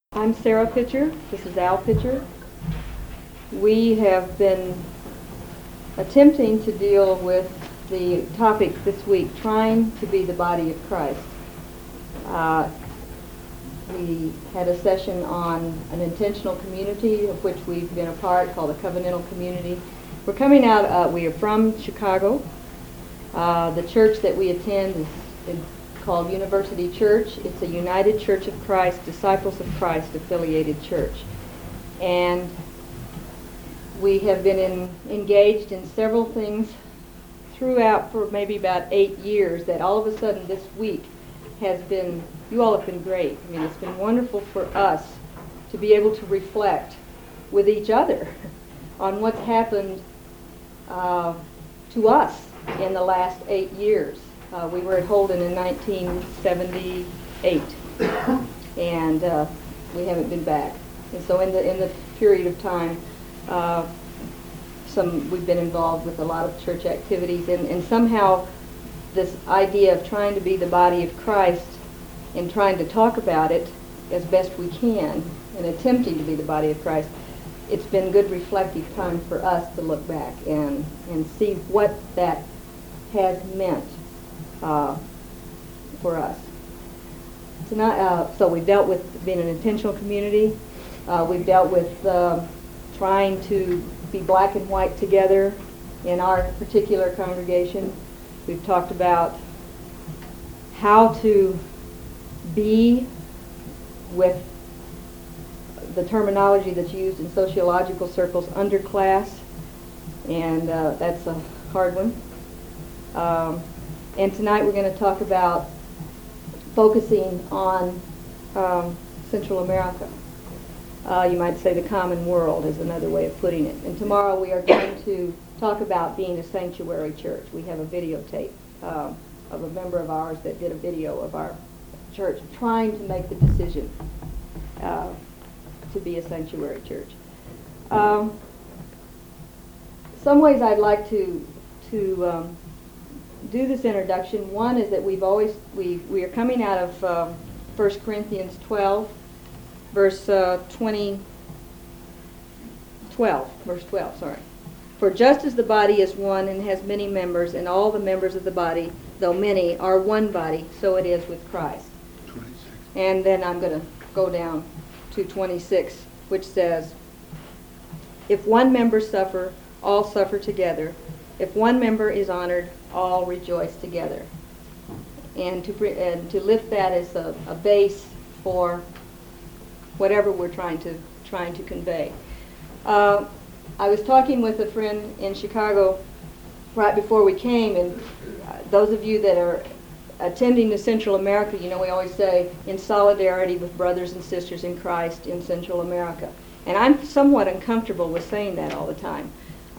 I'm Sarah Pitcher. This is Al Pitcher. We have been attempting to deal with the topic this week, trying to be the body of Christ. We had a session on an intentional community of which we've been a part called a covenantal community. We're coming out, we are from Chicago. The church that we attend is called University Church. It's a United Church of Christ, Disciples of Christ affiliated church. And we have been engaged in several things throughout for maybe about 8 years that all of a sudden this week has been, you all have been great. I mean, it's been wonderful for us to be able to reflect with each other on what's happened to us in the last 8 years. We were at Holden in 1978, and we haven't been back. And so in the period of time, we've been involved with a lot of church activities, and somehow this idea of trying to be the body of Christ and trying to talk about it as best we can and attempting to be the body of Christ, it's been good reflective time for us to look back and see what that has meant for us. Tonight, so we've dealt with being an intentional community. We've dealt with trying to be black and white together in our particular congregation. We've talked about how to be with the terminology that's used in sociological circles, underclass, and that's a hard one. And tonight we're going to talk about focusing on Central America. You might say the common world is another way of putting it. And tomorrow we are going to talk about being a sanctuary church. We have a videotape of a member of ours that did a video of our church trying to make the decision to be a sanctuary church. Some ways I'd like to do this introduction. One is that we are coming out of 1 Corinthians 12, verse 12, sorry. For just as the body is one and has many members, and all the members of the body, though many, are one body, so it is with Christ. 26. And then I'm going to go down to 26, which says, if one member suffer, all suffer together. If one member is honored, all rejoice together. And to lift that as a base for whatever we're trying to convey. I was talking with a friend in Chicago right before we came, and those of you that are attending to Central America, you know we always say in solidarity with brothers and sisters in Christ in Central America. And I'm somewhat uncomfortable with saying that all the time.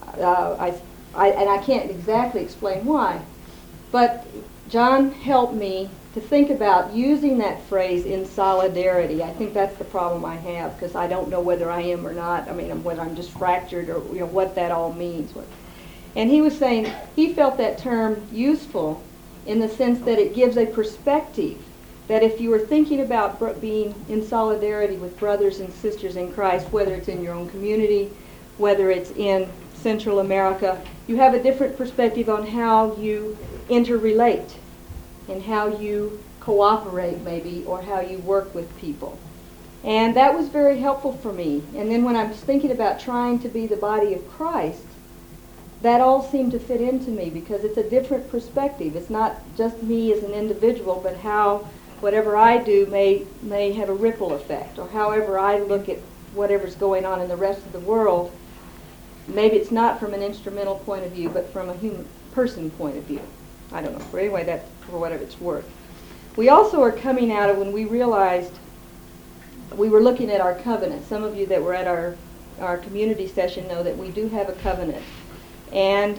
And I can't exactly explain why, but John helped me to think about using that phrase in solidarity. I think that's the problem I have, because I don't know whether I am or not. I mean, whether I'm just fractured or what that all means. And he was saying he felt that term useful in the sense that it gives a perspective that if you were thinking about being in solidarity with brothers and sisters in Christ, whether it's in your own community, whether it's in Central America, you have a different perspective on how you interrelate and how you cooperate maybe, or how you work with people. And that was very helpful for me. And then when I was thinking about trying to be the body of Christ, that all seemed to fit into me because it's a different perspective. It's not just me as an individual, but how whatever I do may have a ripple effect, or however I look at whatever's going on in the rest of the world. Maybe it's not from an instrumental point of view, but from a human person point of view. I don't know. But anyway, that's for whatever it's worth. We also are coming out of when we realized we were looking at our covenant. Some of you that were at our community session know that we do have a covenant. And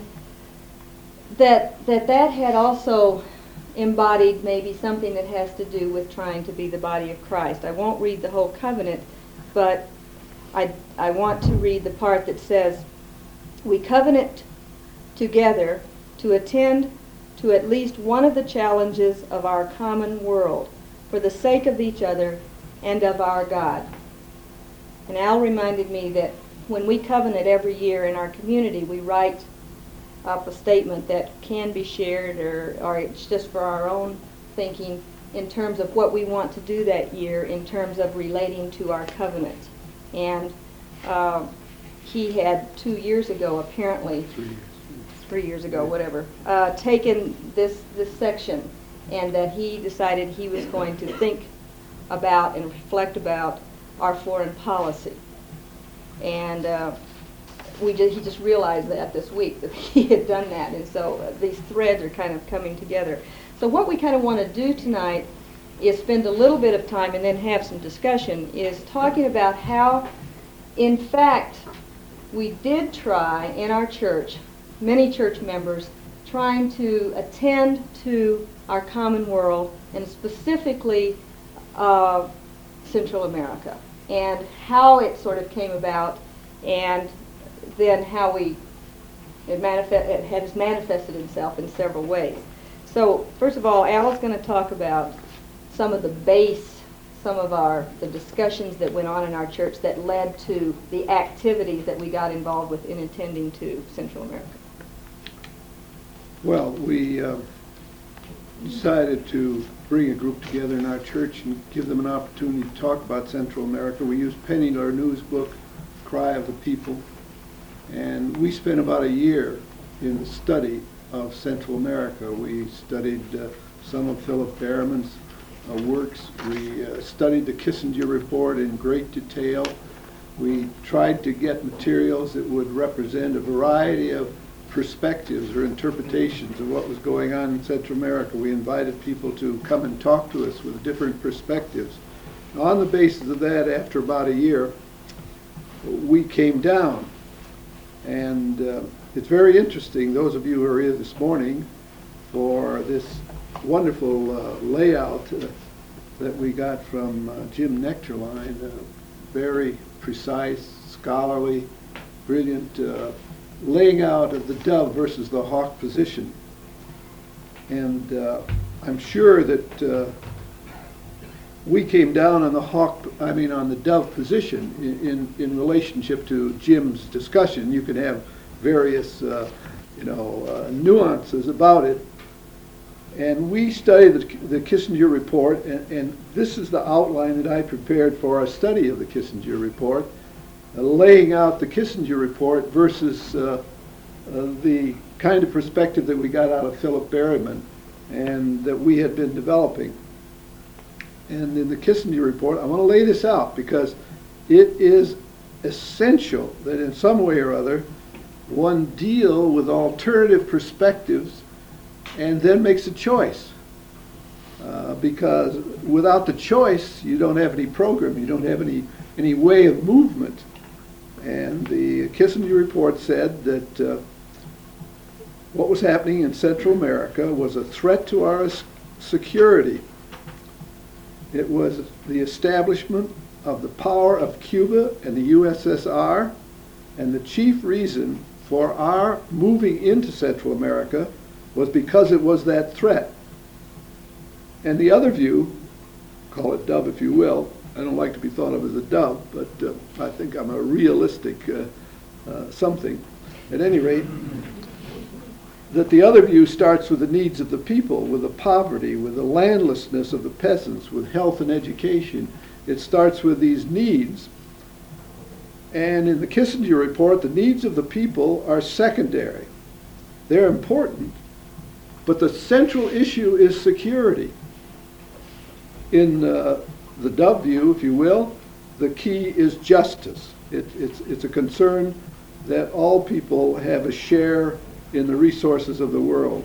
that had also embodied maybe something that has to do with trying to be the body of Christ. I won't read the whole covenant, but I want to read the part that says, we covenant together to attend to at least one of the challenges of our common world for the sake of each other and of our God. And Al reminded me that when we covenant every year in our community, we write up a statement that can be shared, or it's just for our own thinking in terms of what we want to do that year in terms of relating to our covenant. And he had 2 years ago, apparently, 3 years ago, whatever, taken this section, and that he decided he was going to think about and reflect about our foreign policy. And he just realized that this week that he had done that, and so these threads are kind of coming together. So what we kind of want to do tonight is spend a little bit of time and then have some discussion, is talking about how, in fact, we did try in our church, many church members, trying to attend to our common world, and specifically Central America, and how it sort of came about, and then how it has manifested itself in several ways. So first of all, Al's going to talk about some of the the discussions that went on in our church that led to the activities that we got involved with in attending to Central America. Well, we decided to bring a group together in our church and give them an opportunity to talk about Central America. We used Penny Larnou's book, Cry of the People, and we spent about a year in the study of Central America. We studied some of Philip Berriman's works. We studied the Kissinger Report in great detail. We tried to get materials that would represent a variety of perspectives or interpretations of what was going on in Central America. We invited people to come and talk to us with different perspectives. On the basis of that, after about a year, we came down. And it's very interesting, those of you who are here this morning, for this wonderful layout that we got from Jim Nectarline, very precise, scholarly, brilliant laying out of the dove versus the hawk position. And I'm sure that we came down on on the dove position in relationship to Jim's discussion. You can have various nuances about it. And we studied the Kissinger Report, and this is the outline that I prepared for our study of the Kissinger Report, laying out the Kissinger Report versus the kind of perspective that we got out of Philip Berriman and that we had been developing. And in the Kissinger Report, I want to lay this out because it is essential that in some way or other one deal with alternative perspectives and then makes a choice. Because without the choice, you don't have any program, you don't have any way of movement. And the Kissinger Report said that what was happening in Central America was a threat to our security. It was the establishment of the power of Cuba and the USSR, and the chief reason for our moving into Central America was because it was that threat. And the other view, call it dove if you will, I don't like to be thought of as a dove, but I think I'm a realistic something. At any rate, that the other view starts with the needs of the people, with the poverty, with the landlessness of the peasants, with health and education. It starts with these needs. And in the Kissinger Report, the needs of the people are secondary. They're important, but the central issue is security. In the dove view, if you will, the key is justice. It's a concern that all people have a share in the resources of the world.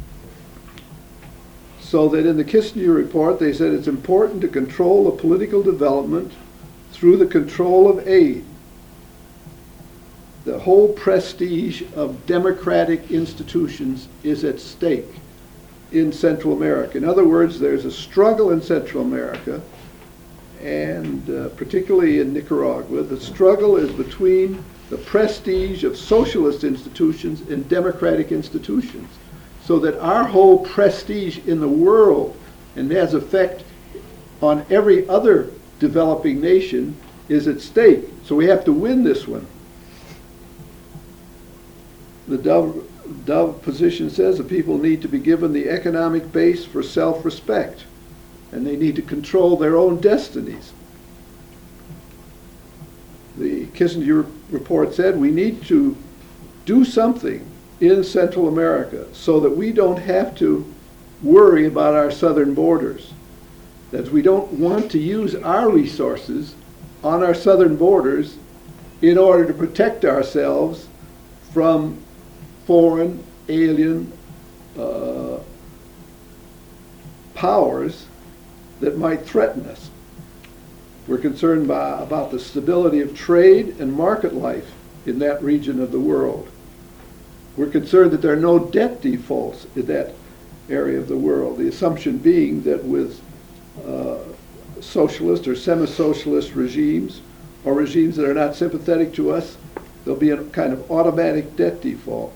So that in the Kissinger Report, they said it's important to control the political development through the control of aid. The whole prestige of democratic institutions is at stake in Central America. In other words, there's a struggle in Central America, and particularly in Nicaragua. The struggle is between the prestige of socialist institutions and democratic institutions, so that our whole prestige in the world, and has effect on every other developing nation, is at stake. So we have to win this one. The Dove position says the people need to be given the economic base for self-respect, and they need to control their own destinies. The Kissinger report said we need to do something in Central America so that we don't have to worry about our southern borders. That we don't want to use our resources on our southern borders in order to protect ourselves from foreign, alien powers that might threaten us. We're concerned about the stability of trade and market life in that region of the world. We're concerned that there are no debt defaults in that area of the world, the assumption being that with socialist or semi-socialist regimes, or regimes that are not sympathetic to us, there'll be a kind of automatic debt default.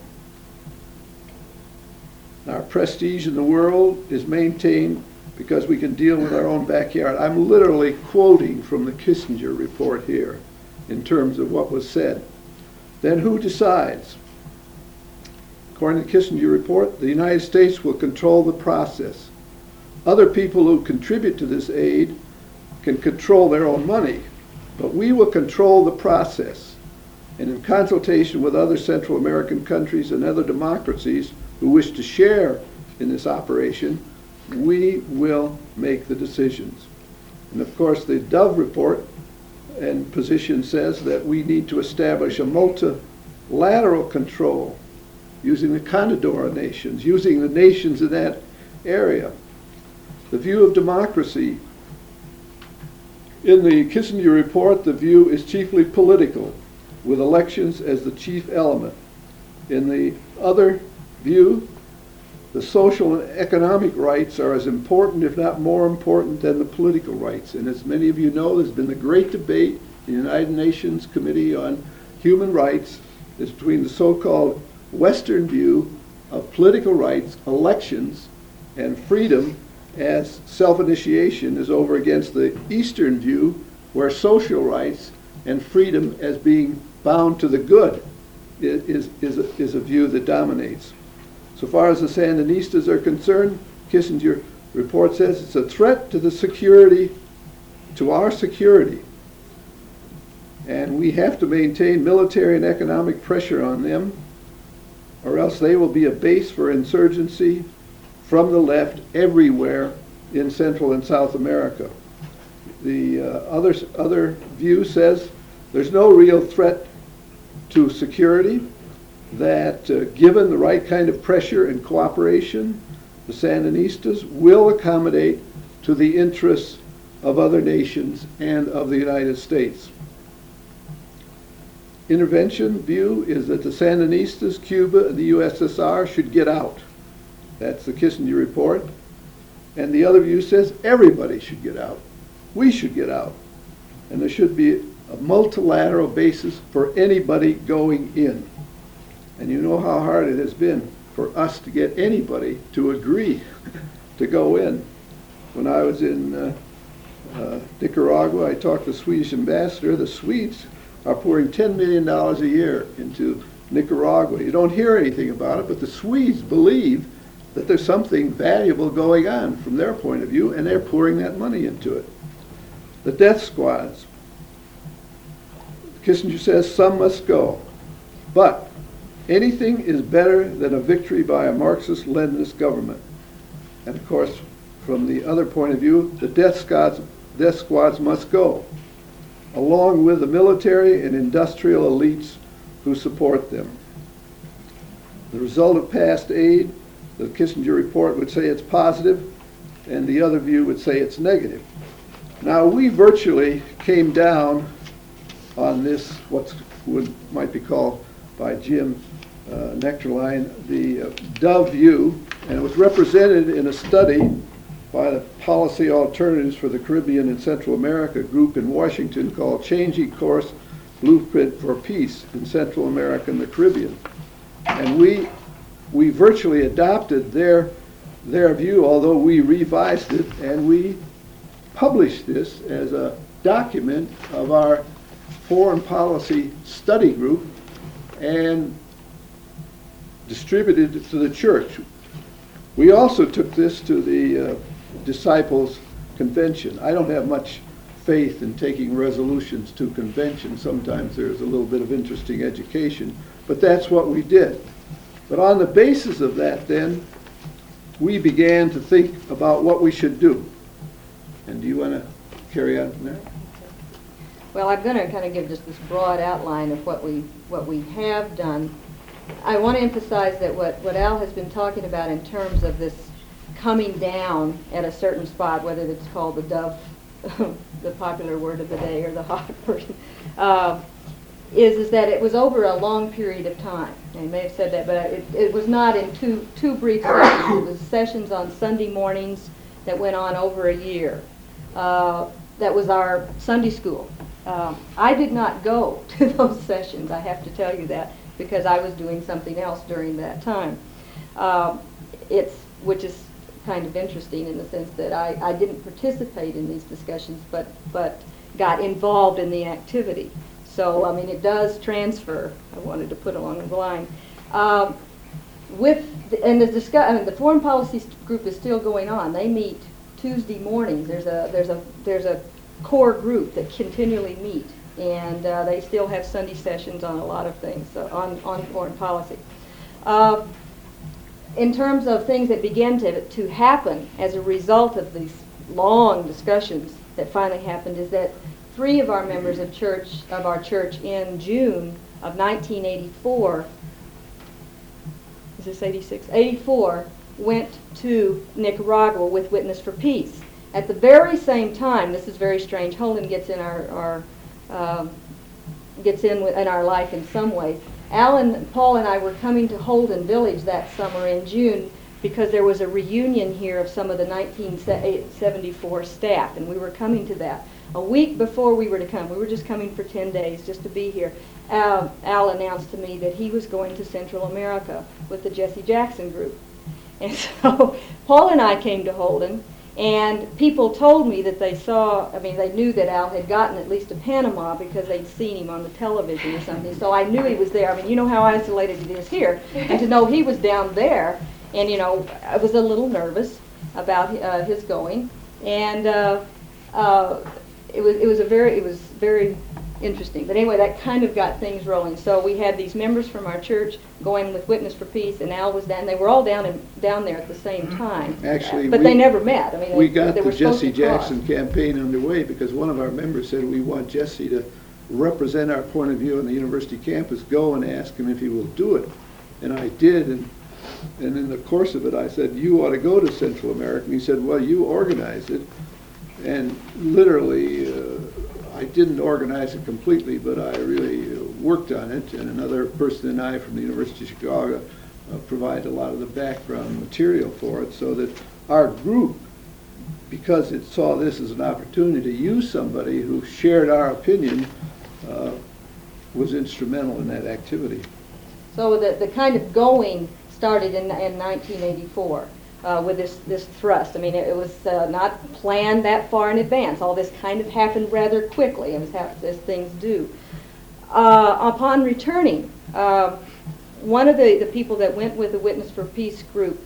Our prestige in the world is maintained because we can deal with our own backyard. I'm literally quoting from the Kissinger report here in terms of what was said. Then who decides? According to the Kissinger report, the United States will control the process. Other people who contribute to this aid can control their own money, but we will control the process. And in consultation with other Central American countries and other democracies who wish to share in this operation, we will make the decisions. And of course, the Dove report and position says that we need to establish a multilateral control using the Condadora nations, using the nations in that area. The view of democracy. In the Kissinger report, the view is chiefly political, with elections as the chief element. In the other view, the social and economic rights are as important, if not more important, than the political rights. And as many of you know, there's been a great debate in the United Nations Committee on Human Rights between the so-called Western view of political rights, elections, and freedom as self-initiation is over against the Eastern view, where social rights and freedom as being bound to the good is a view that dominates. So far as the Sandinistas are concerned, Kissinger report says it's a threat to the security, to our security. And we have to maintain military and economic pressure on them, or else they will be a base for insurgency from the left everywhere in Central and South America. The other view says there's no real threat to security, that given the right kind of pressure and cooperation, the Sandinistas will accommodate to the interests of other nations and of the United States. Intervention view is that the Sandinistas, Cuba, and the USSR should get out. That's the Kissinger report. And the other view says everybody should get out. We should get out. And there should be a multilateral basis for anybody going in. And you know how hard it has been for us to get anybody to agree to go in. When I was in Nicaragua, I talked to the Swedish ambassador. The Swedes are pouring $10 million a year into Nicaragua. You don't hear anything about it, but the Swedes believe that there's something valuable going on from their point of view, and they're pouring that money into it. The death squads. Kissinger says some must go, but anything is better than a victory by a Marxist-Leninist government. And of course, from the other point of view, the death squads must go, along with the military and industrial elites who support them. The result of past aid, the Kissinger report would say it's positive, and the other view would say it's negative. Now, we virtually came down on this, what might be called by Jim Nectarline, the Dove view, and it was represented in a study by the Policy Alternatives for the Caribbean and Central America group in Washington called Changing Course, Blueprint for Peace in Central America and the Caribbean. And we virtually adopted their view, although we revised it, and we published this as a document of our foreign policy study group and distributed it to the church. We also took this to the Disciples Convention. I don't have much faith in taking resolutions to conventions. Sometimes there's a little bit of interesting education, but that's what we did. But on the basis of that, then, we began to think about what we should do. And do you want to carry on from there? Well, I'm going to kind of give just this broad outline of what we have done. I want to emphasize that what Al has been talking about in terms of this coming down at a certain spot, whether it's called the dove, the popular word of the day, or the hot person, is that it was over a long period of time. I may have said that, but it was not in two brief sessions. It was sessions on Sunday mornings that went on over a year. That was our Sunday school. I did not go to those sessions, I have to tell you that, because I was doing something else during that time. Which is kind of interesting in the sense that I didn't participate in these discussions, but got involved in the activity. So, I mean, it does transfer. I wanted to put along the line. The foreign policy group is still going on. They meet Tuesday mornings. There's a core group that continually meet, and they still have Sunday sessions on a lot of things, on foreign policy. In terms of things that began to happen as a result of these long discussions that finally happened, is that 3 of our members of our church in June of 1984, is this 86? 84, went to Nicaragua with Witness for Peace. At the very same time, this is very strange, Holden gets in our life in some ways. Paul and I were coming to Holden Village that summer in June because there was a reunion here of some of the 1974 staff, and we were coming to that. A week before we were to come, we were just coming for 10 days just to be here, Al announced to me that he was going to Central America with the Jesse Jackson group. And so Paul and I came to Holden, and people told me that they knew that Al had gotten at least to Panama because they'd seen him on the television or something. So I knew he was there. I mean, you know how isolated it is here. And to know he was down there, and, I was a little nervous about his going. And it was very interesting. But anyway, that kind of got things rolling. So we had these members from our church going with Witness for Peace, and Al was down. They were all down there at the same time. Actually, but they never met. I mean, we got they the were supposed Jesse to cross. Jackson campaign underway because one of our members said, we want Jesse to represent our point of view on the university campus. Go and ask him if he will do it. And I did, and in the course of it, I said, you ought to go to Central America. And he said, well, you organize it. And literally, I didn't organize it completely, but I really worked on it, and another person and I from the University of Chicago provided a lot of the background material for it, so that our group, because it saw this as an opportunity to use somebody who shared our opinion, was instrumental in that activity. So the kind of going started in 1984. With this thrust. I mean, it was not planned that far in advance. All this kind of happened rather quickly, as things do. Upon returning, one of the people that went with the Witness for Peace group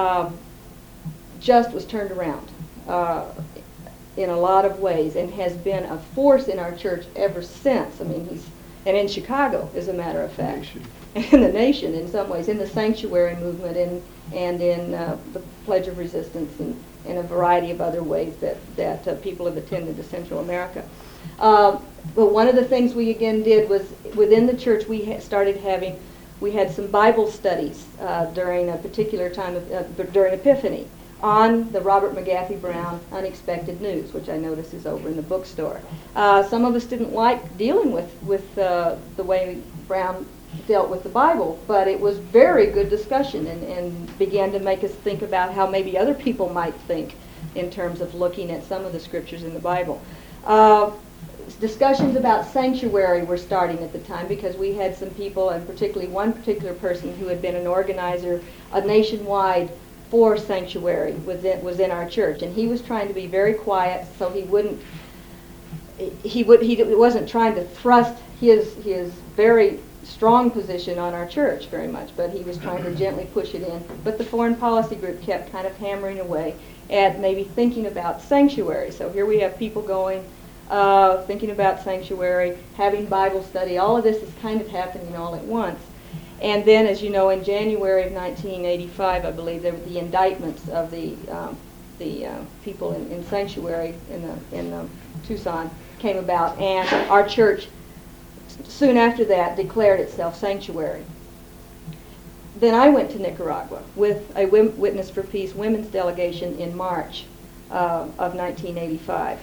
just was turned around in a lot of ways, and has been a force in our church ever since. I mean, and in Chicago, as a matter of fact. In the nation, in some ways, in the sanctuary movement, and in the Pledge of Resistance, and in a variety of other ways that people have attended to Central America. But one of the things we again did was, within the church, we had some Bible studies during a particular time during Epiphany on the Robert McGaffey Brown Unexpected News, which I notice is over in the bookstore. Some of us didn't like dealing with the way Brown dealt with the Bible, but it was very good discussion, and began to make us think about how maybe other people might think in terms of looking at some of the scriptures in the Bible. Discussions about sanctuary were starting at the time, because we had some people, and particularly one particular person who had been an organizer nationwide for sanctuary was in our church, and he was trying to be very quiet so he wouldn't he wasn't trying to thrust his very strong position on our church very much, but he was trying to gently push it in. But the foreign policy group kept kind of hammering away at maybe thinking about sanctuary. So here we have people going, thinking about sanctuary, having Bible study. All of this is kind of happening all at once. And then, as you know, in January of 1985, I believe, there were the indictments of the people in sanctuary in Tucson came about, and our church soon after that declared itself sanctuary. Then I went to Nicaragua with a Witness for Peace women's delegation in March of 1985.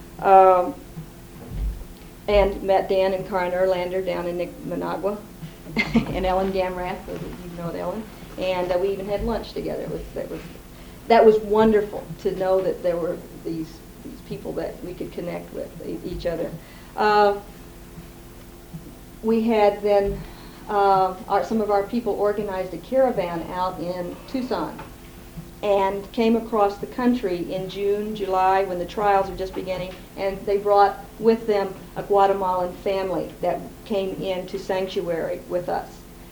And met Dan and Karen Erlander down in Managua, and Ellen Gamrath, you know Ellen, and we even had lunch together. That was wonderful to know that there were these people that we could connect with each other. We had then some of our people organized a caravan out in Tucson and came across the country in June, July, when the trials were just beginning, and they brought with them a Guatemalan family that came into sanctuary with us.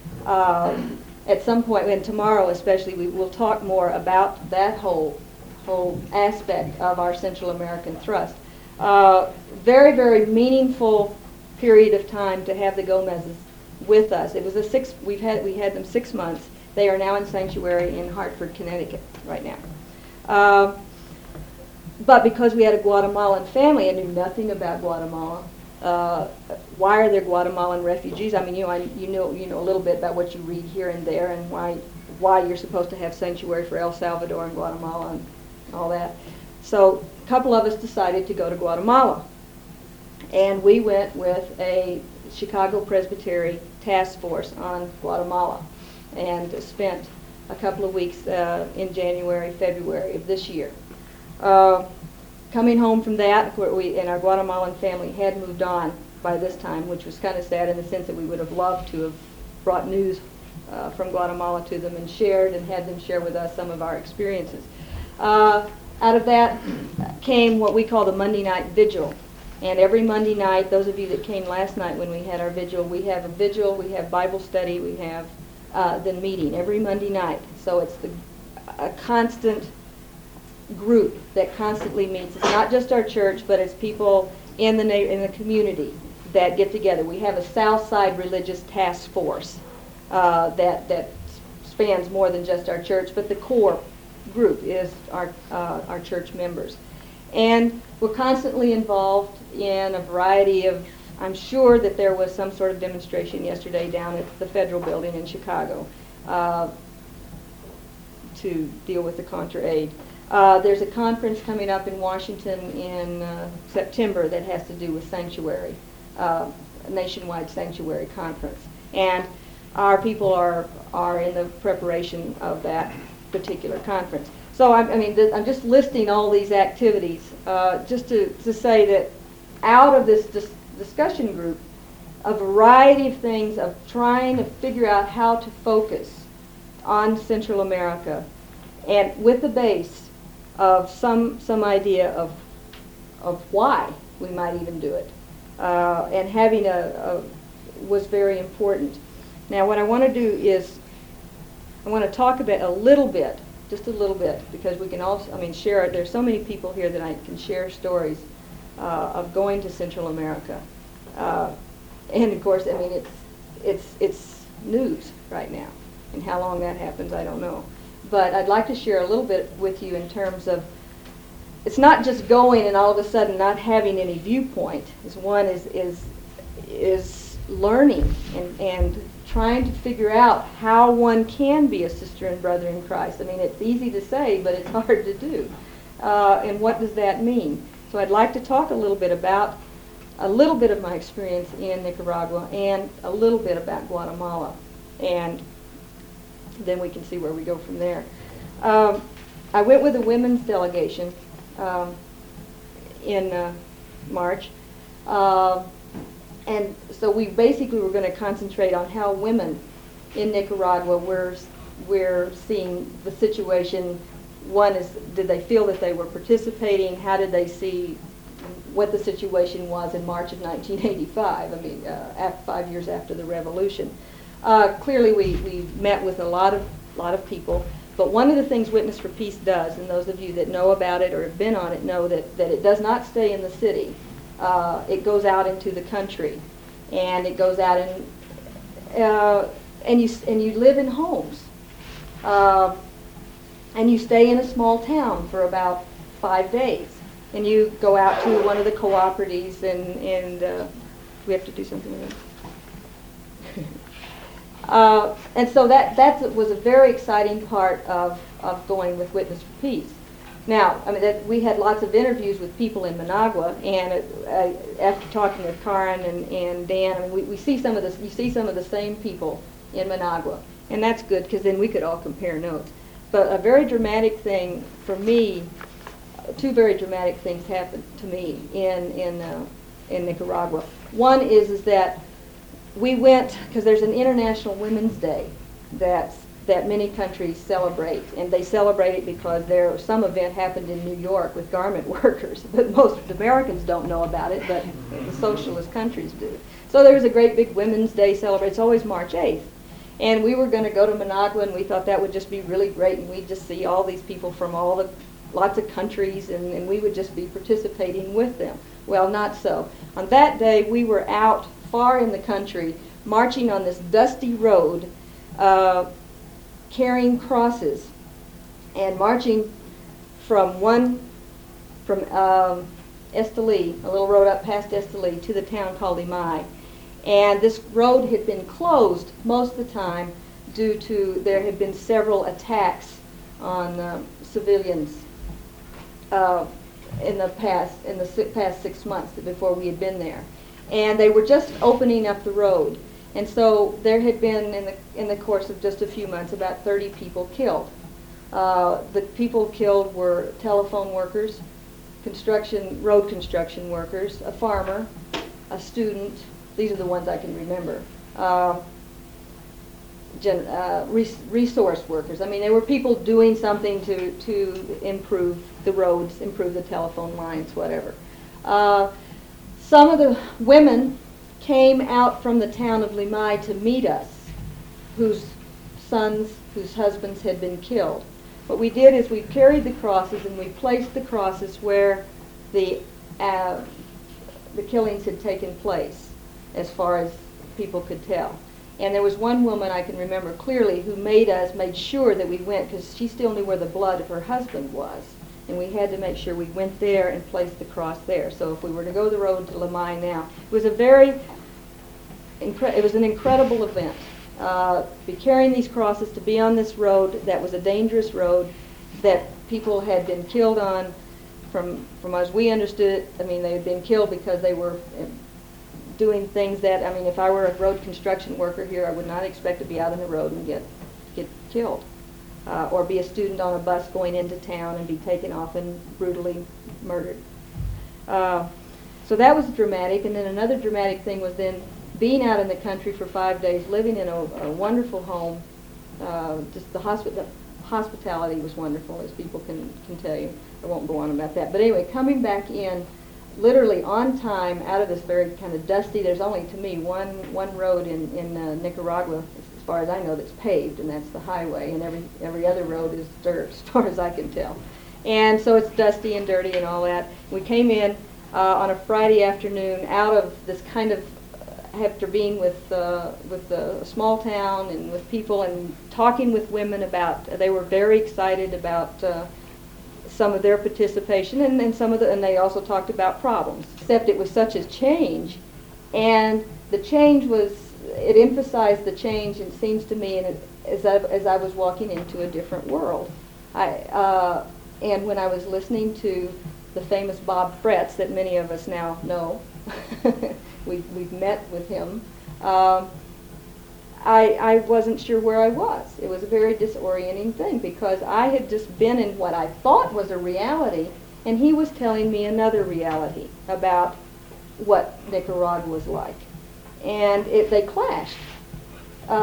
At some point, and tomorrow especially, we will talk more about that whole aspect of our Central American thrust. Very, very meaningful period of time to have the Gomez's with us. It was we had them 6 months. They are now in sanctuary in Hartford, Connecticut right now. But because we had a Guatemalan family, I knew nothing about Guatemala. Why are there Guatemalan refugees? I mean, you know a little bit about what you read here and there, and why you're supposed to have sanctuary for El Salvador and Guatemala and all that. So a couple of us decided to go to Guatemala, and we went with a Chicago Presbytery task force on Guatemala, and spent a couple of weeks in January, February of this year. Coming home from that, we and our Guatemalan family had moved on by this time, which was kind of sad in the sense that we would have loved to have brought news from Guatemala to them and had them share with us some of our experiences. Out of that came what we call the Monday night vigil. And every Monday night, those of you that came last night when we had our vigil, we have Bible study, we have the meeting every Monday night. So it's a constant group that constantly meets. It's not just our church, but it's people in the community that get together. We have a South Side Religious Task Force that spans more than just our church, but the core group is our church members. And we're constantly involved in a variety of, I'm sure that there was some sort of demonstration yesterday down at the Federal Building in Chicago to deal with the Contra aid. There's a conference coming up in Washington in September that has to do with sanctuary, a nationwide sanctuary conference. And our people are in the preparation of that particular conference. So I'm just listing all these activities just to say that out of this discussion group, a variety of things of trying to figure out how to focus on Central America, and with the base of some idea of why we might even do it, and having was very important. Now, what I want to do is I want to talk about just a little bit, because we can also, share. There's so many people here that I can share stories of going to Central America, and of course, it's news right now, and how long that happens, I don't know. But I'd like to share a little bit with you in terms of, it's not just going and all of a sudden not having any viewpoint. One is learning and trying to figure out how one can be a sister and brother in Christ. It's easy to say, but it's hard to do. And what does that mean? So I'd like to talk a little bit about a little bit of my experience in Nicaragua and a little bit about Guatemala, and then we can see where we go from there. I went with a women's delegation in March, and so we basically were going to concentrate on how women in Nicaragua were seeing the situation. One is, did they feel that they were participating? How did they see what the situation was in March of 1985. I mean, 5 years after the revolution. Clearly, we met with a lot of people. But one of the things Witness for Peace does, and those of you that know about it or have been on it know that it does not stay in the city. It goes out into the country, and it goes out and you live in homes, and you stay in a small town for about 5 days, and you go out to one of the cooperatives, and we have to do something with that. And so that was a very exciting part of going with Witness for Peace. Now, I mean, we had lots of interviews with people in Managua, and after talking with Karen and Dan, I mean, we see some of you see some of the same people in Managua, and that's good because then we could all compare notes. But a very dramatic thing for me, two very dramatic things happened to me in Nicaragua. One is that we went, because there's an International Women's Day that many countries celebrate, and they celebrate it because some event happened in New York with garment workers, but most Americans don't know about it, but the socialist countries do. So there was a great big Women's Day celebration. It's always March 8th. And we were going to go to Managua, and we thought that would just be really great, and we'd just see all these people from lots of countries, and we would just be participating with them. Well, not so. On that day, we were out far in the country, marching on this dusty road, carrying crosses, and marching from Esteli, a little road up past Esteli, to the town called Limay. And this road had been closed most of the time due to there had been several attacks on civilians in the past 6 months before we had been there. And they were just opening up the road. And so there had been, in the course of just a few months, about 30 people killed. The people killed were telephone workers, road construction workers, a farmer, a student. These are the ones I can remember. Resource workers. I mean, there were people doing something to improve the roads, improve the telephone lines, whatever. Some of the women came out from the town of Limay to meet us, whose husbands had been killed. What we did is we carried the crosses and we placed the crosses where the killings had taken place, as far as people could tell. And there was one woman I can remember clearly who made sure that we went, because she still knew where the blood of her husband was. And we had to make sure we went there and placed the cross there. So if we were to go the road to Limay now, it was an incredible event. To be carrying these crosses, to be on this road that was a dangerous road that people had been killed on, from as we understood it. I mean, they had been killed because they were doing things that, I mean, if I were a road construction worker here, I would not expect to be out on the road and get killed. Or be a student on a bus going into town and be taken off and brutally murdered. So that was dramatic. And then another dramatic thing was then being out in the country for 5 days, living in a wonderful home. Just the hospitality was wonderful, as people can tell you. I won't go on about that. But anyway, coming back in literally on time out of this very kind of dusty, there's only, to me, one road in Nicaragua, as far as I know, that's paved, and that's the highway, and every other road is dirt, as far as I can tell. And so it's dusty and dirty and all that. We came in on a Friday afternoon out of this kind of, after being with a small town and with people and talking with women about, they were very excited about some of their participation, and they also talked about problems. Except it was such a change, and the change it emphasized the change, it seems to me, and as I was walking into a different world. And when I was listening to the famous Bob Fretz that many of us now know, we've met with him, I wasn't sure where I was. It was a very disorienting thing, because I had just been in what I thought was a reality, and he was telling me another reality about what Nicaragua was like. And they clashed.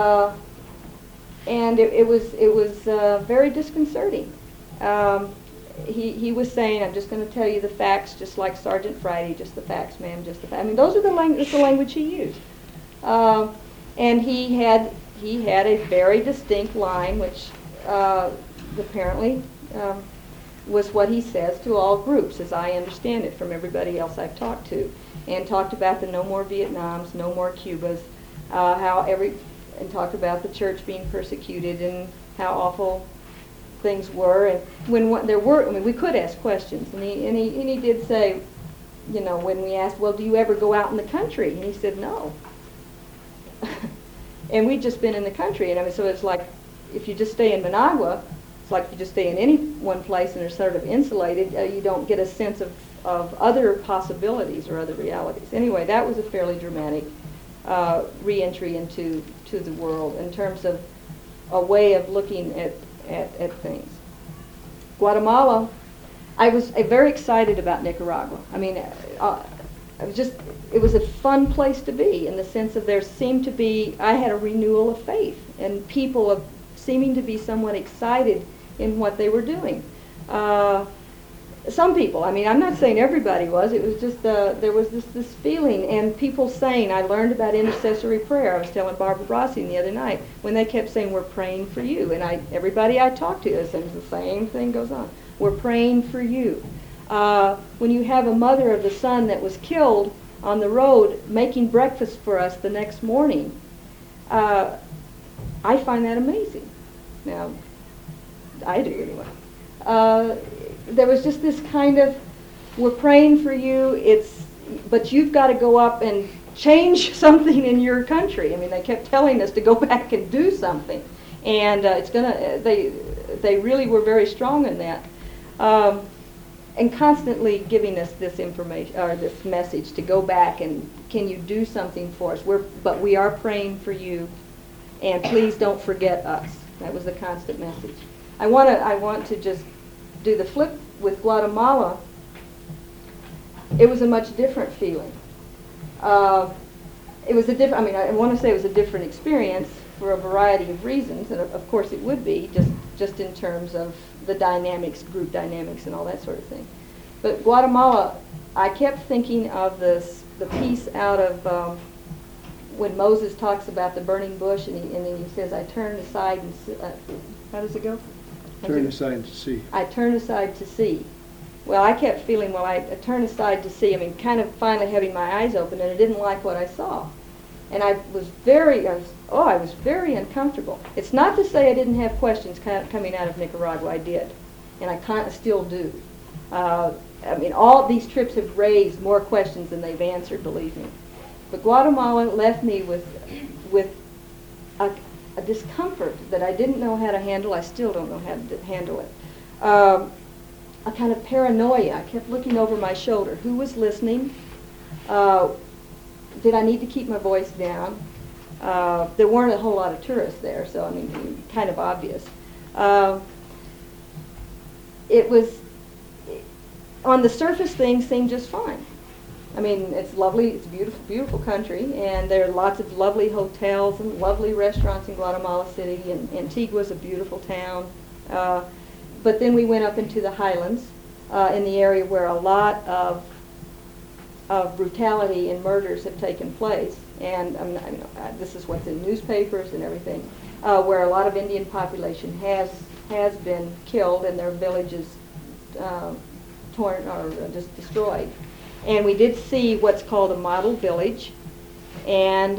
And it was very disconcerting. he was saying, I'm just going to tell you the facts, just like Sergeant Friday, just the facts, ma'am, just the facts. I mean, those are that's the language he used. And he had a very distinct line, which apparently was what he says to all groups, as I understand it from everybody else I've talked to, and talked about the no more Vietnams, no more Cubas, and talked about the church being persecuted and how awful things were. And when there were, I mean, we could ask questions, and he did say, you know, when we asked, well, do you ever go out in the country? And he said, no. And we'd just been in the country, and I mean, so it's like, if you just stay in Managua, it's like you just stay in any one place and are sort of insulated, you don't get a sense of other possibilities or other realities. Anyway, that was a fairly dramatic re-entry into the world in terms of a way of looking at things. Guatemala, I was very excited about Nicaragua. I mean, it was a fun place to be in the sense of there seemed to be, I had a renewal of faith and people seeming to be somewhat excited in what they were doing. Some people, I mean, I'm not saying everybody was, it was just, there was this feeling, and people saying, I learned about intercessory prayer. I was telling Barbara Brossi the other night, when they kept saying, we're praying for you, and everybody I talked to, the same thing goes on. We're praying for you. When you have a mother of the son that was killed on the road making breakfast for us the next morning, I find that amazing. Now, I do anyway. There was just this kind of, we're praying for you, but you've got to go up and change something in your country. I mean, they kept telling us to go back and do something, and they really were very strong in that, and constantly giving us this information or this message to go back and can you do something for us? But we are praying for you, and please don't forget us. That was the constant message. I want to just do the flip with Guatemala. It was a much different feeling. It was a different. I mean, I want to say it was a different experience for a variety of reasons, and of course it would be just in terms of the dynamics, group dynamics, and all that sort of thing. But Guatemala, I kept thinking of the piece out of when Moses talks about the burning bush, and then he says, "I turned aside and how does it go?" Turn aside to see. I turned aside to see. Well, I kept feeling, well, I turned aside to see. I mean, kind of finally having my eyes open, and I didn't like what I saw. And I was very uncomfortable. It's not to say I didn't have questions coming out of Nicaragua. I did, and I kind of still do. I mean, all these trips have raised more questions than they've answered, believe me. But Guatemala left me with a discomfort that I didn't know how to handle. I still don't know how to handle it. A kind of paranoia. I kept looking over my shoulder. Who was listening? Did I need to keep my voice down? There weren't a whole lot of tourists there, so I mean, kind of obvious. It was, on the surface, things seemed just fine. I mean, it's lovely, it's a beautiful, beautiful country, and there are lots of lovely hotels and lovely restaurants in Guatemala City, and Antigua's a beautiful town. But then we went up into the highlands, in the area where a lot of brutality and murders have taken place, and this is what's in newspapers and everything, where a lot of Indian population has been killed and their villages torn or just destroyed. And we did see what's called a model village, and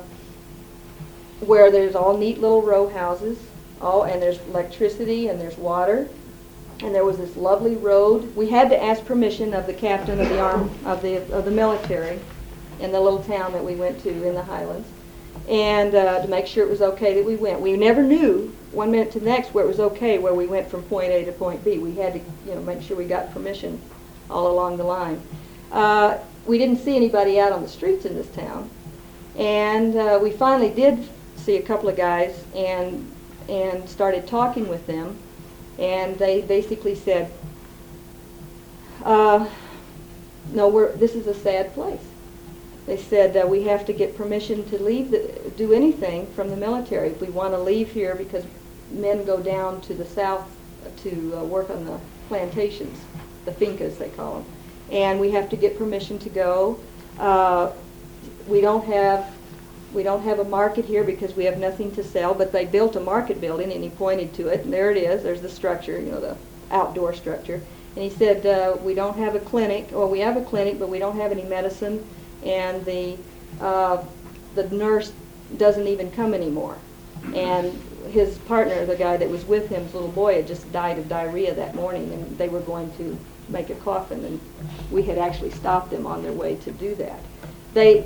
where there's all neat little row houses, and there's electricity and there's water, and there was this lovely road. We had to ask permission of the captain of the military in the little town that we went to in the highlands, and to make sure it was okay that we went. We never knew one minute to the next where it was okay where we went from point A to point B. We had to, make sure we got permission all along the line. We didn't see anybody out on the streets in this town, and we finally did see a couple of guys and started talking with them, and they basically said, "No, this is a sad place." They said we have to get permission to leave, do anything from the military if we want to leave here, because men go down to the south to work on plantations, the fincas they call them. And we have to get permission to go. We don't have a market here because we have nothing to sell, but they built a market building, and he pointed to it, and there it is. There's the structure, the outdoor structure. And he said, we don't have a clinic, or we have a clinic, but we don't have any medicine, and the nurse doesn't even come anymore. And his partner, the guy that was with him, his little boy, had just died of diarrhea that morning, and they were going to make a coffin, and we had actually stopped them on their way to do that. They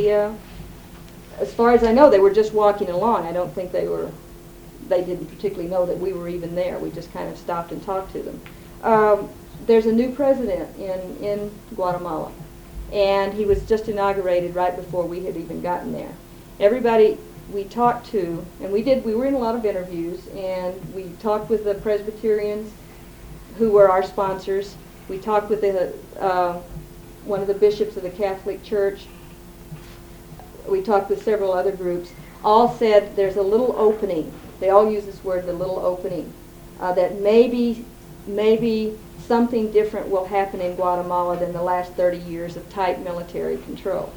as far as I know, they were just walking along. I don't think they didn't particularly know that we were even there. We just kind of stopped and talked to them. There's a new president in Guatemala, and he was just inaugurated right before we had even gotten there. Everybody we talked to, and we were in a lot of interviews, and we talked with the Presbyterians who were our sponsors. We talked with one of the bishops of the Catholic Church. We talked with several other groups. All said there's a little opening. They all use this word, the little opening, that maybe something different will happen in Guatemala than the last 30 years of tight military control.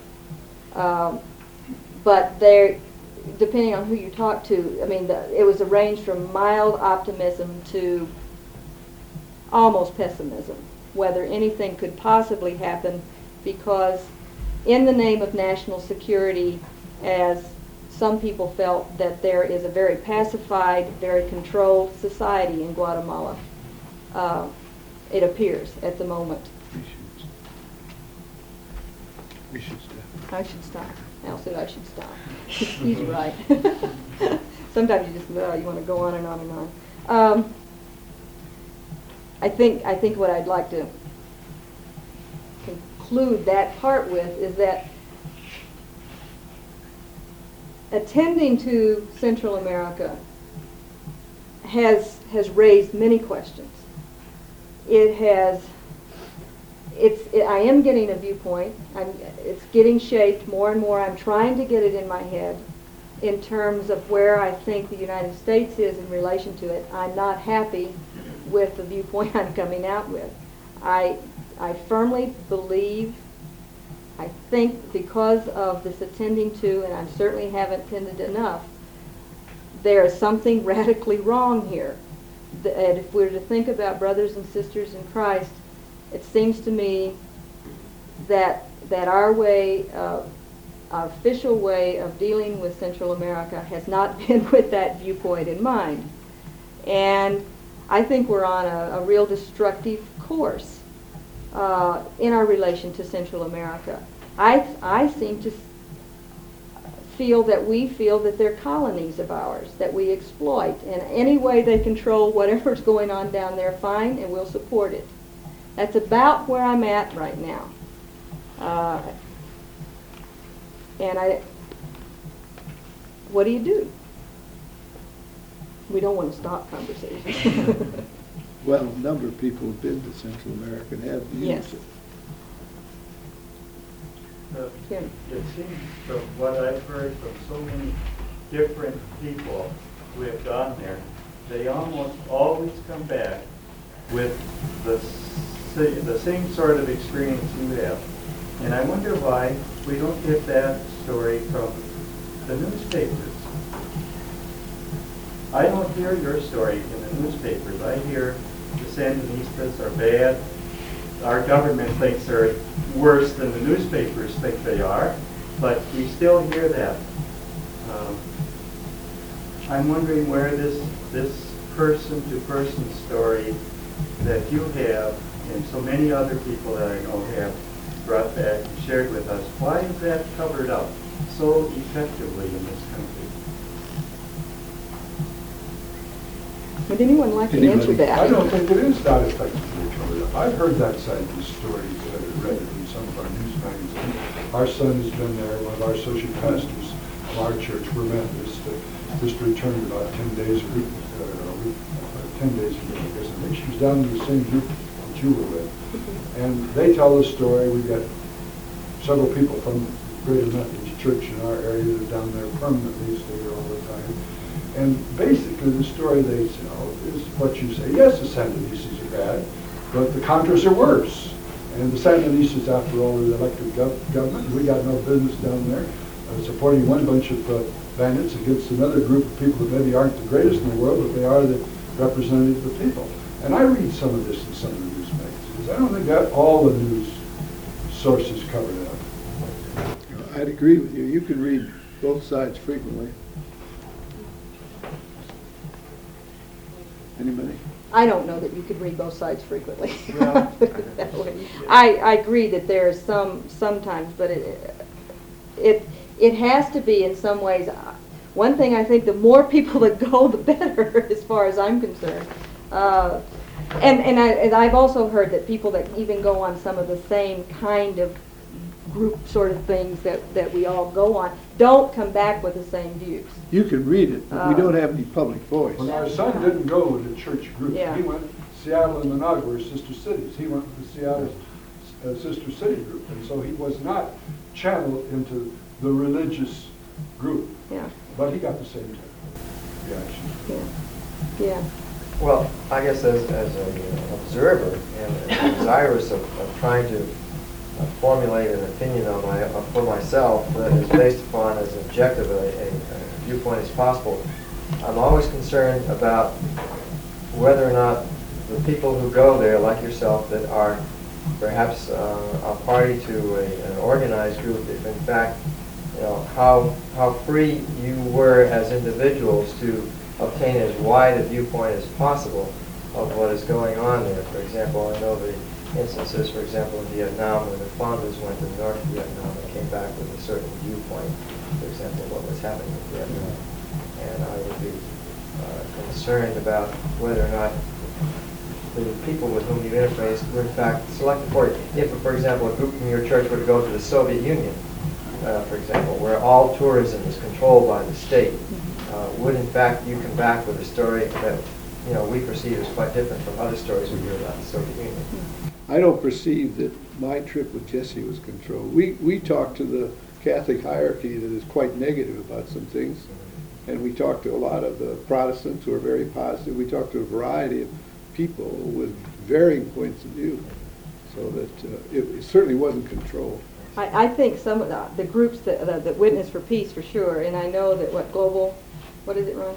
But depending on who you talk to, I mean, it was a range from mild optimism to almost pessimism, whether anything could possibly happen, because in the name of national security, as some people felt, that there is a very pacified, very controlled society in Guatemala. It appears at the moment. We should stop. I should stop. Al said I should stop. He's right. Sometimes you just, you want to go on and on and on. I think what I'd like to conclude that part with is that attending to Central America has raised many questions. I am getting a viewpoint. It's getting shaped more and more. I'm trying to get it in my head in terms of where I think the United States is in relation to it. I'm not happy with the viewpoint I'm coming out with. I firmly believe, I think because of this attending to, and I certainly haven't attended enough, there is something radically wrong here. And if we're to think about brothers and sisters in Christ, it seems to me that our way, our official way of dealing with Central America has not been with that viewpoint in mind. And I think we're on a real destructive course in our relation to Central America. I seem to feel that they're colonies of ours, that we exploit. And any way they control whatever's going on down there, fine, and we'll support it. That's about where I'm at right now. What do you do? We don't want to stop conversation. Well, a number of people have been to Central America and have used Yes. it. Kim. It seems from what I've heard from so many different people who have gone there, they almost always come back with the same sort of experience you have. And I wonder why we don't get that story from the newspapers. I don't hear your story in the newspapers. I hear the Sandinistas are bad. Our government thinks they're worse than the newspapers think they are, but we still hear that. I'm wondering where this person-to-person story that you have and so many other people that I know have brought back and shared with us, why is that covered up so effectively in this country? Would anyone like to answer that? I don't think it is that effectively covered up. I've heard that side of the stories read it in some of our news magazines. Our son has been there, one of our associate pastors of our church, we're Methodist, just returned about 10 days a week, 10 days a week, I guess. I think she was down in the same group that you were with. And they tell the story. We've got several people from Greater Methodist Church in our area that are down there permanently, stay there all the time. And basically the story they tell is what you say. Yes, the Sandinistas are bad, but the Contras are worse. And the Sandinistas, after all, are the elected government. We got no business down there supporting one bunch of bandits against another group of people that maybe aren't the greatest in the world, but they are the representatives of the people. And I read some of this in some of the news magazines. I don't think that all the news sources covered it up. I'd agree with you. You can read both sides frequently. Anybody? I don't know that you could read both sides frequently. Well, Put it that way. I agree that there is sometimes, but it has to be in some ways. One thing I think, the more people that go, the better, as far as I'm concerned. And I've also heard that people that even go on some of the same kind of group sort of things that we all go on don't come back with the same views. You can read it, but we don't have any public voice. Well, our son didn't go with a church group. Yeah. He went, Seattle and Managua are sister cities. He went with the Seattle Sister City group. And so he was not channeled into the religious group. Yeah, But he got the same reaction. yeah. Well, I guess as an observer and desirous of trying to formulate an opinion for myself that is based upon as objective a viewpoint as possible, I'm always concerned about whether or not the people who go there, like yourself, that are perhaps a party to an organized group, if in fact, how free you were as individuals to obtain as wide a viewpoint as possible of what is going on there. For example, I know the instances, for example, in Vietnam, when the founders went to North Vietnam and came back with a certain viewpoint, for example, what was happening in Vietnam. And I would be concerned about whether or not the people with whom you interfaced were in fact selected for you. If, for example, a group from your church were to go to the Soviet Union, for example, where all tourism is controlled by the state, would in fact you come back with a story that we perceive as quite different from other stories we hear about the Soviet Union? I don't perceive that my trip with Jesse was controlled. We talked to the Catholic hierarchy that is quite negative about some things, and we talked to a lot of the Protestants who are very positive. We talked to a variety of people with varying points of view, so that it certainly wasn't controlled. I think some of the groups that Witness for Peace, for sure, and I know that what is it, Ron?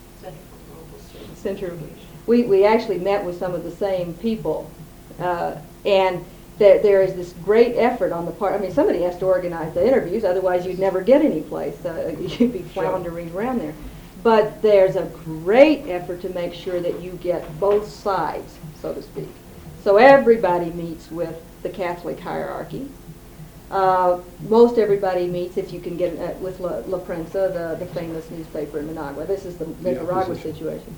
Center. We actually met with some of the same people, and there is this great effort on the part. I mean, somebody has to organize the interviews, otherwise you'd never get any place. You'd be floundering around there. But there's a great effort to make sure that you get both sides, so to speak. So everybody meets with the Catholic hierarchy. Most everybody meets, if you can get with La Prensa, the famous newspaper in Managua. This is the Nicaragua situation.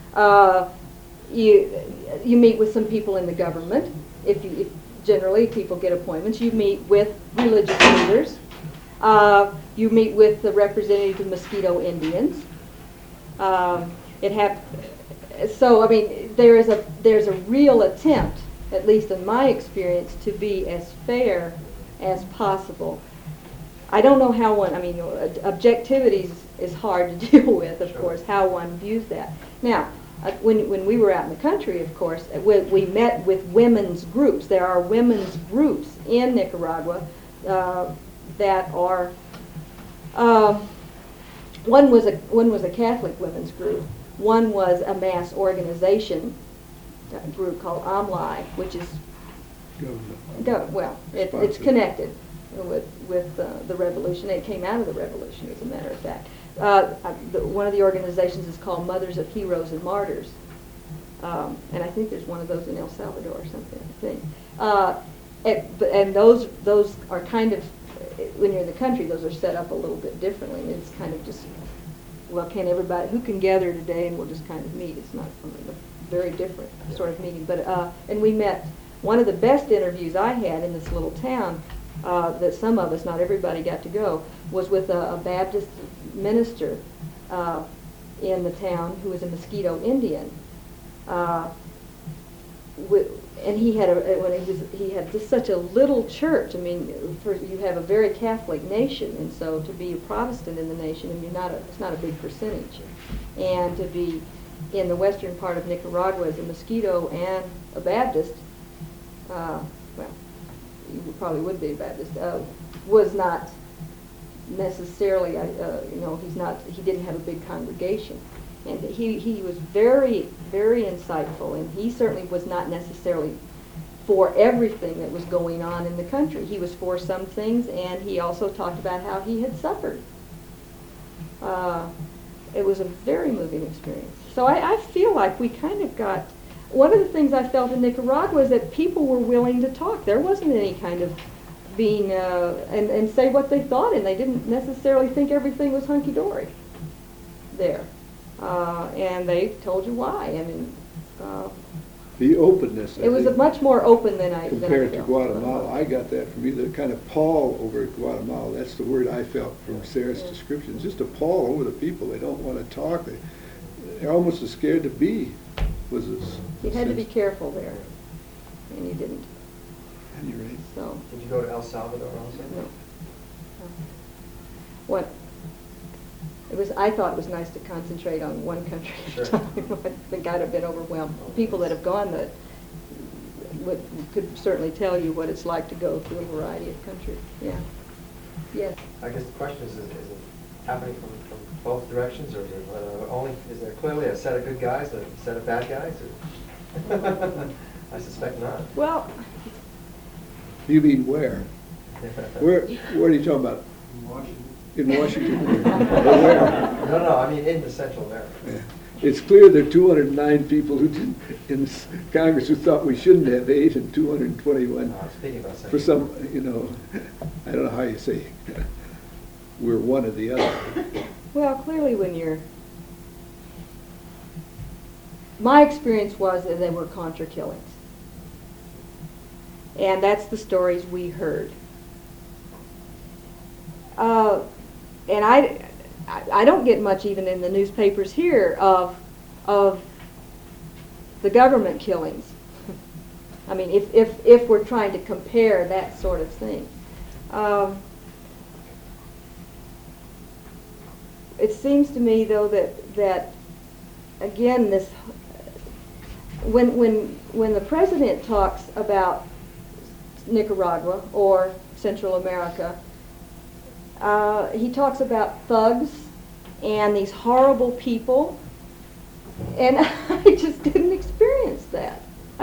You meet with some people in the government. If generally people get appointments, you meet with religious leaders. You meet with the representatives of Mosquito Indians. So I mean, there's a real attempt, at least in my experience, to be as fair as possible. I don't know how objectivity is hard to deal with, of course, how one views that. Now, when we were out in the country, of course, we met with women's groups. There are women's groups in Nicaragua that are, one was a Catholic women's group. One was a mass organization group called AMLI, which is it's connected with the revolution. It came out of the revolution, as a matter of fact. One of the organizations is called Mothers of Heroes and Martyrs, and I think there's one of those in El Salvador or something, I think. And those are kind of, when you're in the country, those are set up a little bit differently. And it's kind of just, who can gather today and we'll just kind of meet. It's not a very different sort of meeting. But and we met. One of the best interviews I had in this little town, that some of us, not everybody got to go, was with a Baptist minister in the town who was a Mosquito Indian. And he had just such a little church. I mean, you have a very Catholic nation, and so to be a Protestant in the nation, and it's not a big percentage, and to be in the western part of Nicaragua as a Mosquito and a Baptist, well, you probably would be a Baptist, was not necessarily, he didn't have a big congregation. And he was very, very insightful, and he certainly was not necessarily for everything that was going on in the country. He was for some things, and he also talked about how he had suffered. It was a very moving experience. So I feel like we kind of got, one of the things I felt in Nicaragua is that people were willing to talk. There wasn't any kind of being, and say what they thought, and they didn't necessarily think everything was hunky-dory there. And they told you why. I mean, The openness. I it was think, much more open than I compared to felt. Guatemala. I got that from either kind of pall over Guatemala. That's the word I felt from Sarah's description. Just a pall over the people. They don't want to talk. They're almost as scared to be. Was this? You had to be careful there, and you didn't. At any rate. So, Did you go to El Salvador also? no. What? I thought it was nice to concentrate on one country at Sure. a time. I think I'd have been overwhelmed. People that have gone that could certainly tell you what it's like to go through a variety of countries. Yeah. Yes. I guess the question is it happening from both directions, or is there clearly a set of good guys and a set of bad guys? Or I suspect not. Well, You mean where? Where are you talking about? In Washington? Or where? No, I mean in Central America. Yeah. It's clear there are 209 people in Congress who thought we shouldn't have 8 and 221 Speaking about for Central some, I don't know how you say we're one or the other. well, clearly my experience was that they were Contra killings. And that's the stories we heard. And I don't get much even in the newspapers here of the government killings. I mean, if we're trying to compare that sort of thing. It seems to me, though, that again, this when the president talks about Nicaragua or Central America, he talks about thugs and these horrible people, and I just didn't experience that.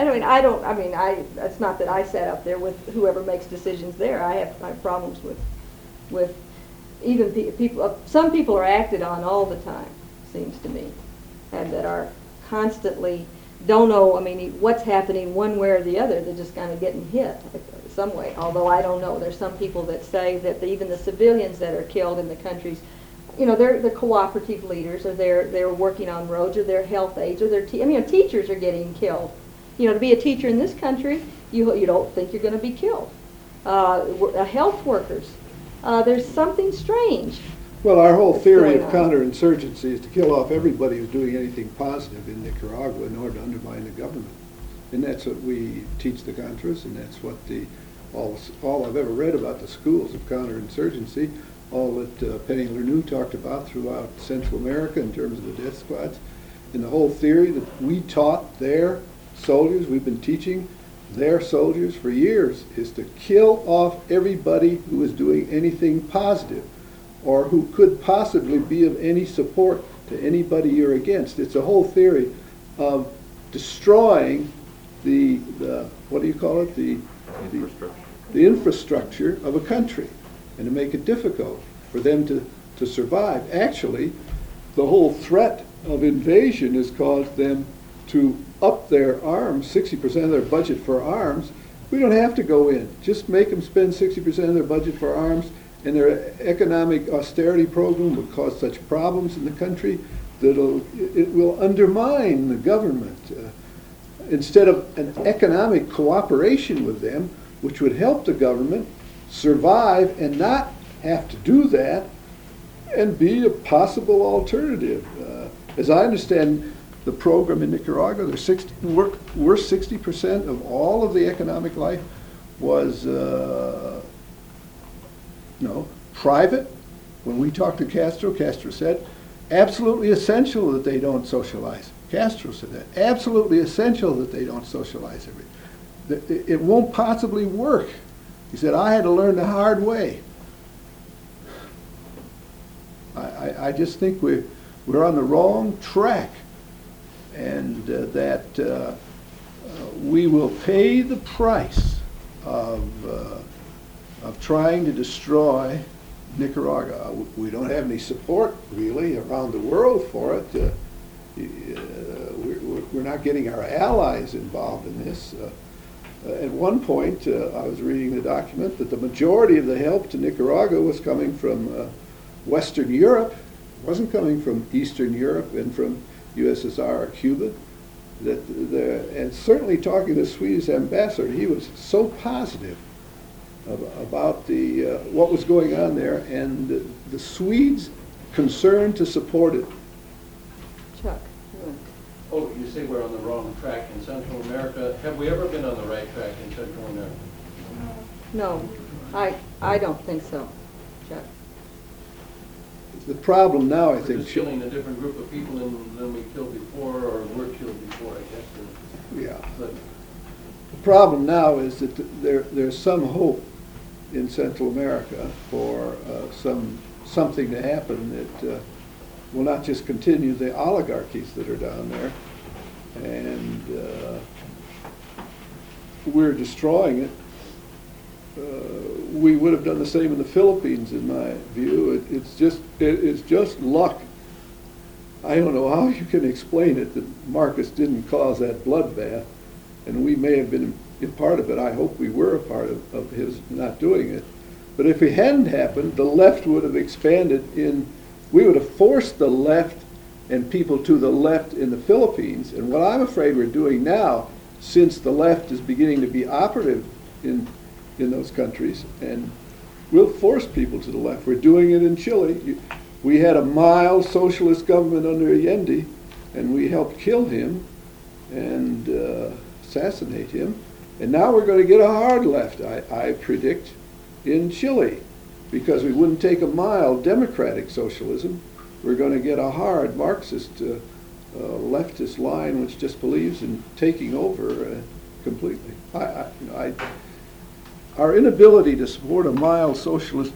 It's not that I sat up there with whoever makes decisions there. I have problems with even people. Some people are acted on all the time, seems to me, and that are constantly don't know, what's happening one way or the other. They're just kind of getting hit some way, although I don't know. There's some people that say that even the civilians that are killed in the countries, they're the cooperative leaders, or they're working on roads, or they're health aides, or they're teachers are getting killed. To be a teacher in this country, you don't think you're going to be killed. Health workers, there's something strange. Well, our whole theory of What's going on? counterinsurgency is to kill off everybody who's doing anything positive in Nicaragua in order to undermine the government. And that's what we teach the Contras, and that's what all I've ever read about the schools of counterinsurgency, all that Penny Lernoux talked about throughout Central America in terms of the death squads. And the whole theory that we taught their soldiers, we've been teaching their soldiers for years, is to kill off everybody who is doing anything positive or who could possibly be of any support to anybody you're against. It's a whole theory of destroying the what do you call it? The infrastructure of a country, and to make it difficult for them to survive. Actually, the whole threat of invasion has caused them to up their arms, 60% of their budget for arms. We don't have to go in. Just make them spend 60% of their budget for arms, and their economic austerity program would cause such problems in the country that it will undermine the government. Instead of an economic cooperation with them, which would help the government survive and not have to do that, and be a possible alternative. As I understand the program in Nicaragua, we're 60% of all of the economic life was private. When we talked to Castro, Castro said absolutely essential that they don't socialize. Castro said that. Absolutely essential that they don't socialize it won't possibly work. He said, I had to learn the hard way. I just think we're on the wrong track, and that we will pay the price of trying to destroy Nicaragua. We don't have any support really around the world for it. We're not getting our allies involved in this. At one point, I was reading the document that the majority of the help to Nicaragua was coming from Western Europe. It wasn't coming from Eastern Europe and from USSR or Cuba. And certainly talking to the Swedish ambassador, he was so positive about what was going on there, and the Swedes concerned to support it. Chuck? Oh, you say we're on the wrong track in Central America. Have we ever been on the right track in Central America? No, I don't think so, Chuck. The problem now, I We're think, just killing a different group of people than we killed before, or were killed before, I guess. yeah. But The problem now is that there's some hope in Central America for something to happen that will not just continue the oligarchies that are down there, and we're destroying it. We would have done the same in the Philippines, in my view. It's just luck. I don't know how you can explain it that Marcos didn't cause that bloodbath, and we may have been a part of it. I hope we were a part of his not doing it. But if it hadn't happened, the left would have expanded we would have forced the left and people to the left in the Philippines. And what I'm afraid we're doing now, since the left is beginning to be operative in those countries, and we'll force people to the left. We're doing it in Chile. We had a mild socialist government under Allende, and we helped kill him and assassinate him. And now we're going to get a hard left, I predict, in Chile, because we wouldn't take a mild democratic socialism. We're going to get a hard Marxist leftist line which just believes in taking over completely. Our inability to support a mild socialist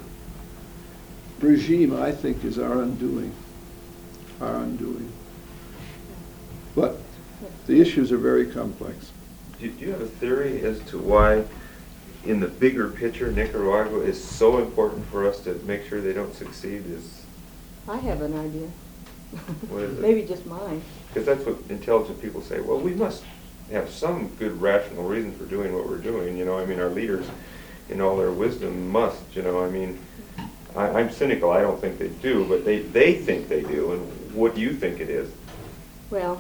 regime, I think, is our undoing. Our undoing. But the issues are very complex. Do you have a theory as to why, in the bigger picture, Nicaragua is so important for us to make sure they don't succeed? I have an idea. What is it? Maybe just mine. Because that's what intelligent people say. Well, we must have some good rational reason for doing what we're doing. You know, I mean, our leaders, in all their wisdom, must. You know, I mean, I'm cynical. I don't think they do, but they think they do. And what do you think it is? Well,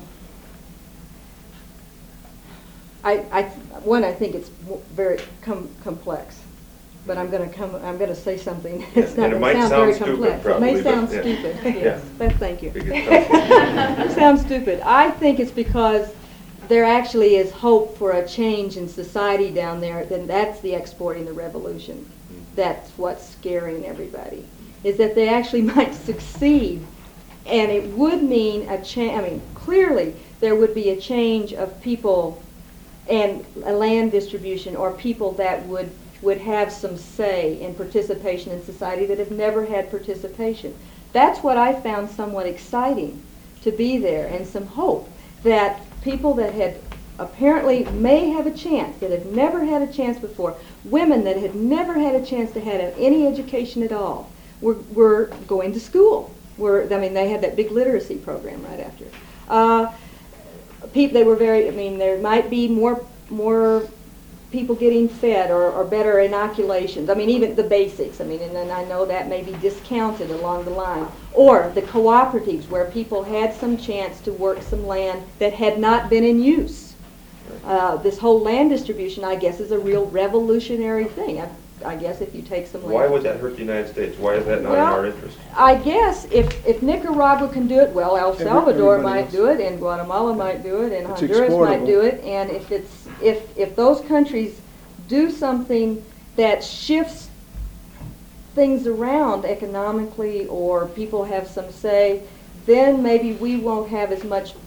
I think it's very complex, but I'm going to say something that's not And it going to might sound very sound stupid, complex. probably, It may sound but, yeah. stupid. Yeah. Yes, thank you. Because it's- It sounds stupid. I think it's because there actually is hope for a change in society down there. Then that's the exporting the revolution. That's what's scaring everybody, is that they actually might succeed, and it would mean a change. I mean, clearly there would be a change of people and a land distribution, or people that would have some say in participation in society that have never had participation. That's what I found somewhat exciting, to be there, and some hope that people that had apparently may have a chance, that had never had a chance before, women that had never had a chance to have any education at all, were going to school. They had that big literacy program right after. They were there might be more people getting fed, or better inoculations. I mean, even the basics. I mean, and then I know that may be discounted along the line. Or the cooperatives, where people had some chance to work some land that had not been in use. This whole land distribution, I guess, is a real revolutionary thing. I guess if you take some land. Why would that hurt the United States? Why is that not in our interest? I guess if Nicaragua can do it, well, El Salvador everybody might else. do it, and Guatemala might do it, and It's Honduras might exportable. do it. And if those countries do something that shifts things around economically, or people have some say, then maybe we won't have as much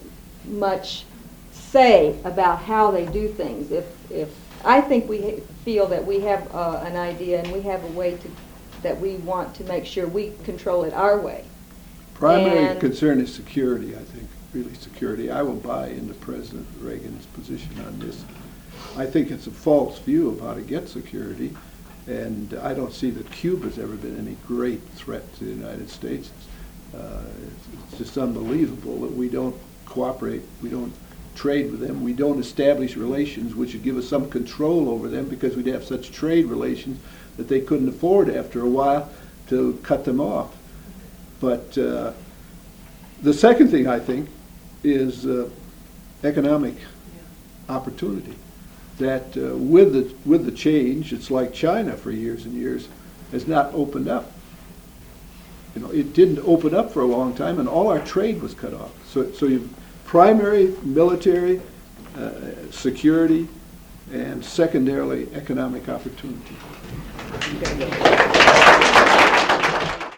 much say about how they do things. If I think we feel that we have an idea and we have a way that we want to make sure we control it our way. Primary And- concern is security, I think, really security. I will buy into President Reagan's position on this. I think it's a false view of how to get security, and I don't see that Cuba's ever been any great threat to the United States. It's just unbelievable that we don't cooperate, we don't trade with them, we don't establish relations which would give us some control over them, because we'd have such trade relations that they couldn't afford after a while to cut them off. But the second thing, I think, is economic opportunity. That with the change, it's like China for years and years has not opened up. You know, it didn't open up for a long time, and all our trade was cut off. So you primary military, security, and secondarily economic opportunity.